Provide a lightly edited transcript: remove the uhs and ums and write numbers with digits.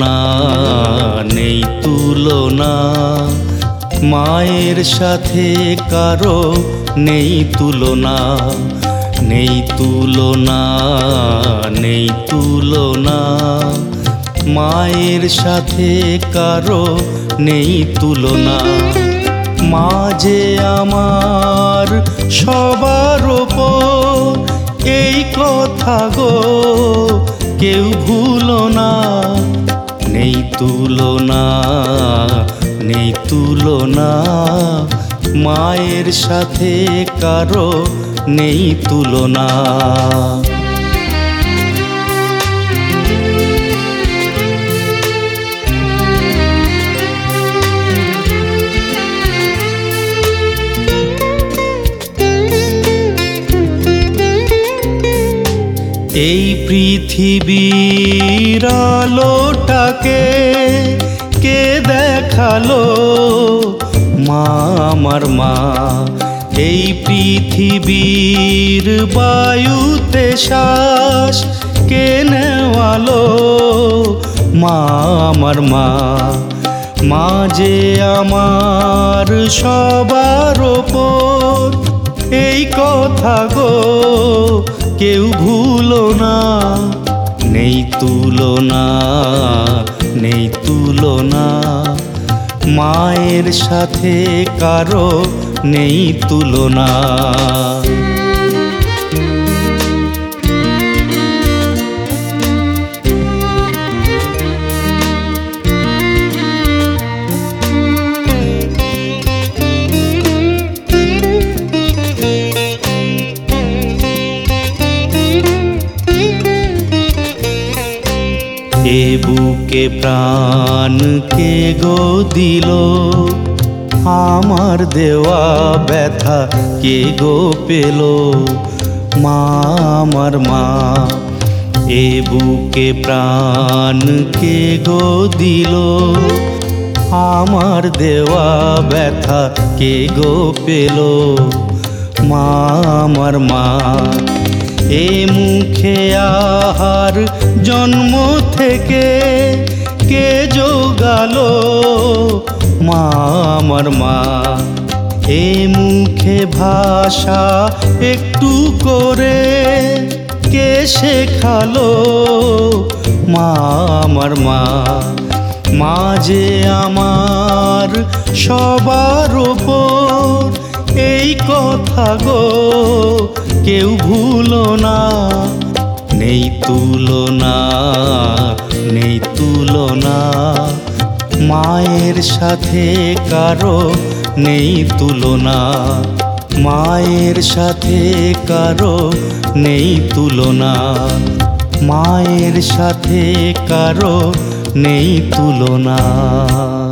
তুলনা নেই তুলনা, মায়ের সাথে কারো নেই তুলনা, নেই তুলনা নেই তুলনা, মায়ের সাথে কারো নেই তুলনা। মা যে আমার সবার ওপর, এই কথা গো কেউ ভুলো না। নেই তুলনা নেই তুলনা, মায়ের সাথে কারো নেই তুলনা। এই পৃথিবীর আলোটাকে কে দেখালো? মা আমার মা। এই পৃথিবীর বায়ুতে শ্বাস কে নেওয়ালো? মা আমার মা। মা যে আমার সবার ওপর, এই কথা গো কেউ ভুলো না। নেই তুলনা নেই তুলনা, মায়ের সাথে কারো নেই তুলনা। এ বুকে প্রাণ কে গো দিল? আমার দেওয়া ব্যথা কে গো পেল? মা আমার মা। এ বুকে প্রাণ কে গো দিল? আমার দেওয়া ব্যথা কে গো পেল? মা আমার মা। এ মুখে আহার জন্ম থেকে কে জোগালো? মা আমার মা। এ মুখে ভাষা একটু করে কে শেখালো? মা আমার মা। মা যে আমার সবার ওপর, এই কথা গো কেউ ভুলো না। নেই তুলনা নেই তুলনা, মায়ের সাথে কারো নেই তুলনা। মায়ের সাথে কারো নেই তুলনা, মায়ের সাথে কারো নেই তুলনা।